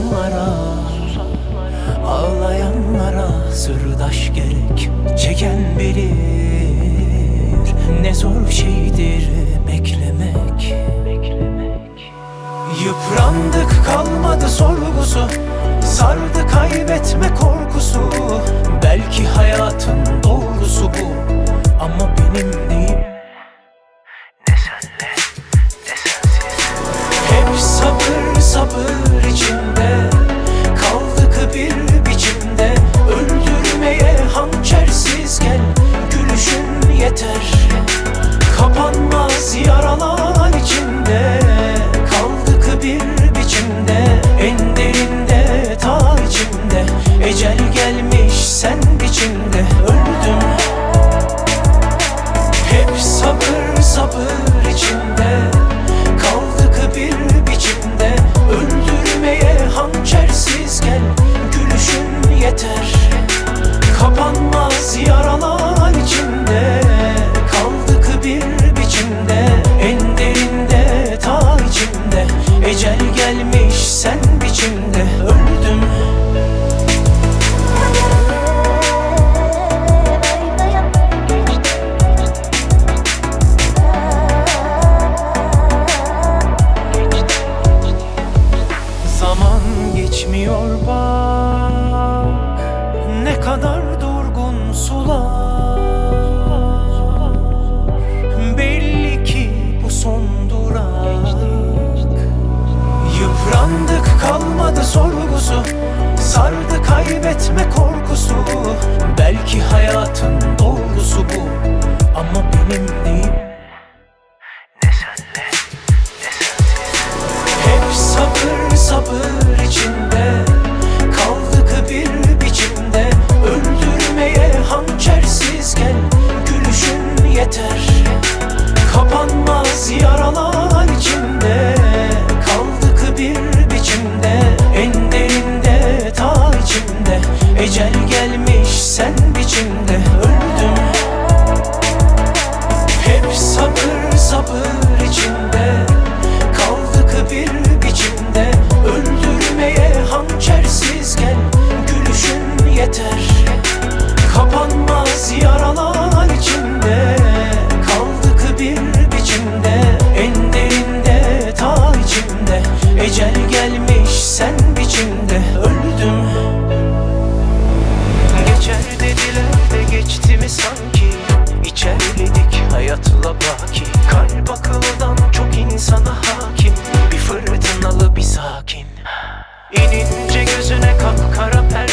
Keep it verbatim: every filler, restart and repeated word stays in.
Susanlara, ağlayanlara sırdaş gerek. Çeken bilir ne zor şeydir beklemek. Yıprandık, kalmadı sorgusu, sardı kaybetme korkusu. Belki hayatın doğrusu bu, ama benim değil. Ne senle ne sensiz. Hep sabır sabır içinde kaldık bir biçimde. Öldürmeye hançersiz gel, gülüşün yeter. Kapanmaz yaralar içinde kaldık bir biçimde. En derinde ta içimde ecel gelmiş sen biçimde. Öldüm. Hep sabır sabır içinde kaldık bir biçimde. Öldürmeye hançersiz gel, gülüşün yeter. Kapanmaz yaralar içinde kaldık bir biçimde. En derinde ta içimde ecel gelmiş sen biçimde. Öldüm. Zaman geçmiyor bak, ne kadar durgun sular. Belli ki bu son durak. Yıprandık, kalmadı sorgusu, sardı kaybetme korkusu. Belki hayatın doğrusu bu, ama benim değil. Ne senle ne sensiz. Hep sabır sabır içinde kaldık bir biçimde. Öldürmeye hançersiz gel, gülüşün yeter. Kapanmaz yaralar içinde kaldık bir biçimde. En derinde ta içimde ecel gelmiş sen biçimde. Öldüm. Hep sabır sabır içinde kaldık bir biçimde. Öldürmeye hançersiz gel, gülüşün yeter. Kapanmaz yaralar içinde kaldık bir biçimde. En derinde ta içimde ecel gelmiş sen biçimde. Öldüm. Geçer dediler de geçti mi sanki? İçerledik hayatla baki. Kalp akıldan çok insana hakim. Bir fırtınalı bir sakin. İnince gözüne kapkara perde.